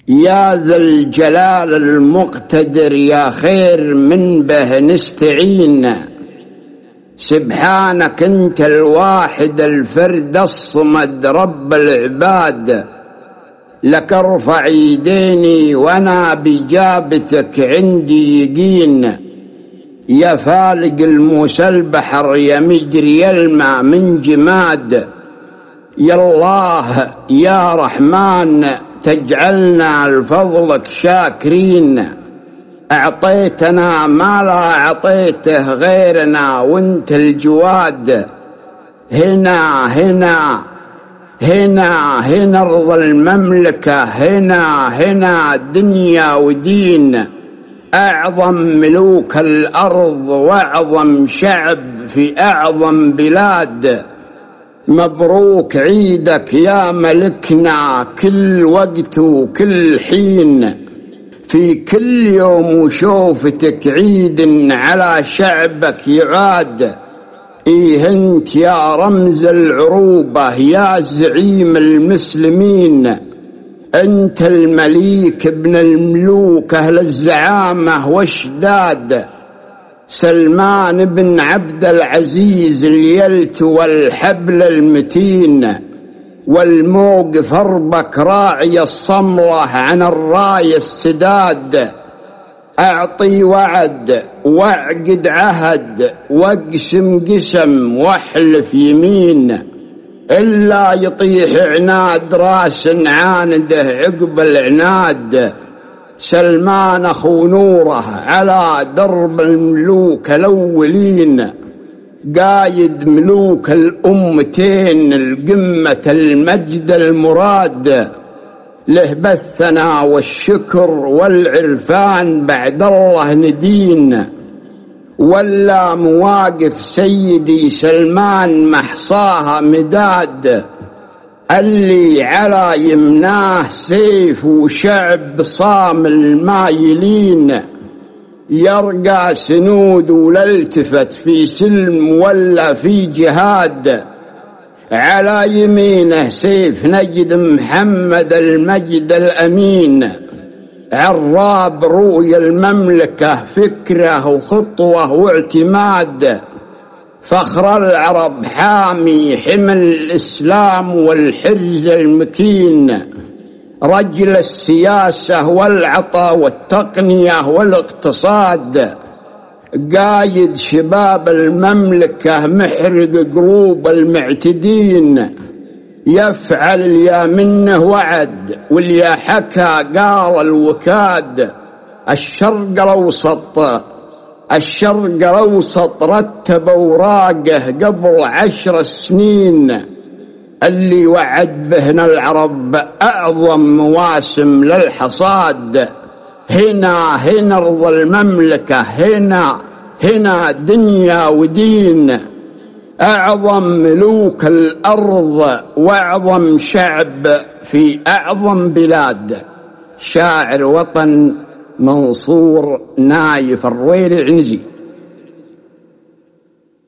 يا ذا الجلال المقتدر يا خير من به نستعين. سبحانك انت الواحد الفرد الصمد رب العباد، لك ارفع يديني وانا بجابتك عندي يقين. يا فالق الموسى البحر يا مجري الماء من جماد، يا الله يا رحمن تجعلنا لفضلك شاكرين. أعطيتنا ما لا أعطيته غيرنا وانت الجواد، هنا هنا هنا هنا ارض المملكة، هنا دنيا ودين. أعظم ملوك الأرض وأعظم شعب في أعظم بلاد. مبروك عيدك يا ملكنا كل وقت وكل حين، في كل يوم وشوفتك عيد على شعبك يعاد. إيه انت يا رمز العروبة يا زعيم المسلمين، انت المليك ابن الملوك اهل الزعامة والشداد. سلمان بن عبد العزيز اليلت والحبل المتين، والموقف اربك راعي الصملة عن الراية السداد. أعطي وعد واعقد عهد واقسم قسم واحلف يمين، إلا يطيح عناد راس عانده عقب العناد. سلمان أخو نوره على درب الملوك الأولين، قايد ملوك الأمتين القمة المجد المراد. له بالثنا والشكر والعرفان بعد الله ندين، ولا مواقف سيدي سلمان محصاها مداد. اللي على يمناه سيف وشعب صام المايلين، يرقى سنود ولا التفت في سلم ولا في جهاد. على يمينه سيف نجد محمد المجد الأمين، عراب رؤيا المملكة فكره وخطوة واعتماد. فخر العرب حامي حمل الإسلام والحرز المكين، رجل السياسة والعطاء والتقنية والاقتصاد. قايد شباب المملكة محرق قلوب المعتدين، يفعل يا منه وعد واليا حكى قال الوكاد. الشرق الأوسط رتب أوراقه قبل 10 سنين، اللي وعد بهنا العرب أعظم مواسم للحصاد. هنا أرض المملكة، هنا دنيا ودين. أعظم ملوك الأرض وأعظم شعب في أعظم بلاد. شاعر وطن منصور نايف الرويل العنزي.